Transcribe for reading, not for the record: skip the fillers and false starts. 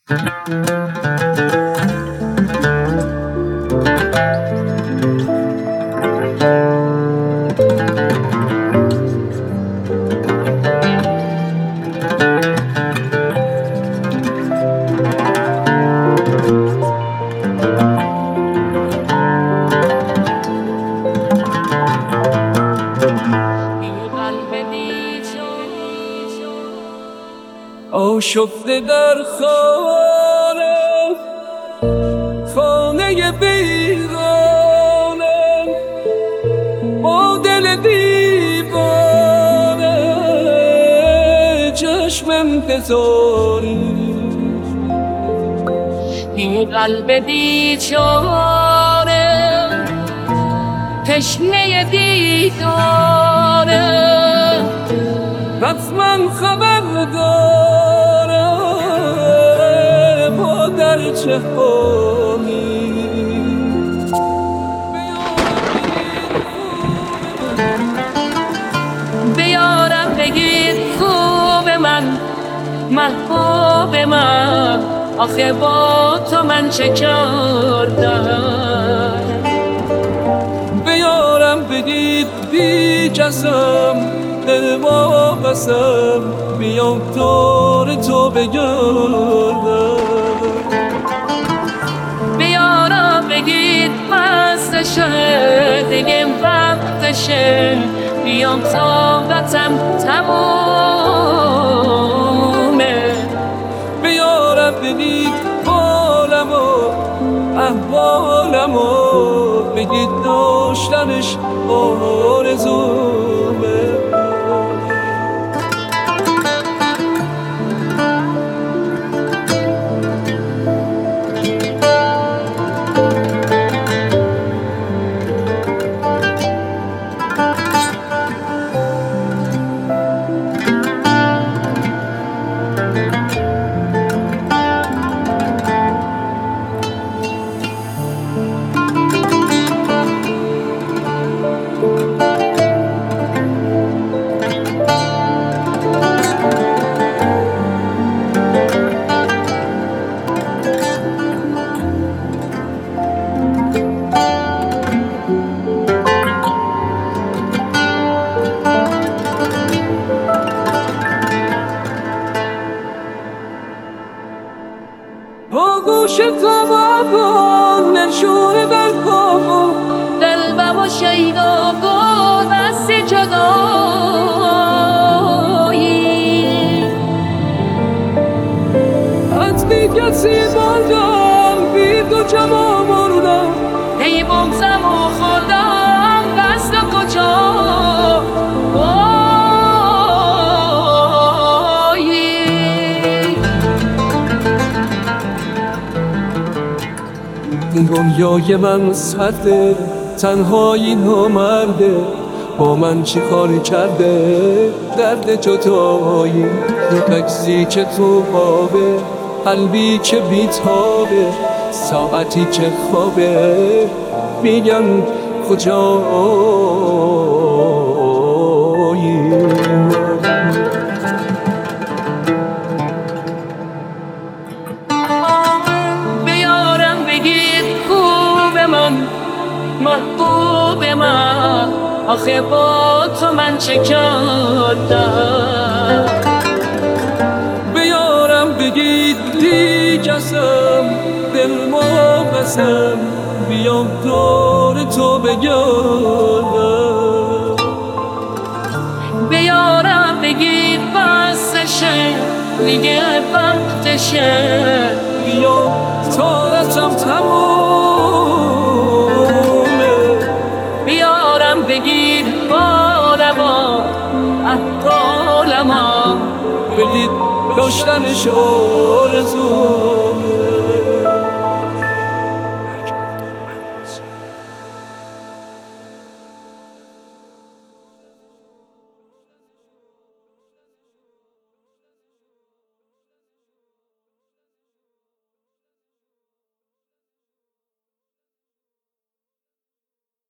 آشفته در خانه خانه بیرانم با دل دیوانه چشم انتظاری این قلب بیچاره تشنه دیداره حتما خبر داره با در چه حالی بیارم بگیر خوب من محبوب من آخه با تو من چه کردم بیارم بگید بی جسم دل با قسم بیام دور تو بگردم بیارم بگید مستشه دیگه وقتشه بیام طاقتم تمومه بیارم بگید حالم و احوالم و بگید داشتنش آرزومه با گوش تو بابا نشونه در بابا دلبم و شیدا با دست جدایی حتمی کسی بردم بی تو جمع مردم ای بغزم و خوردم دست کجا دنیای من سرده تنهایی نامرده با من چی کاری کرده درد جدایی عکسی که تو خوابه قلبی که بیتابه ساعتی که خوابه میگم کجایی محبوب من آخه با تو من چه کردم بیارم بگید بی جسم دل ما قسم بیام دور تو بگردم بیارم بگید بسشه دیگه وقتشه بیام طاقتم بگید بالما احوالما بگید داشتنش آرزومه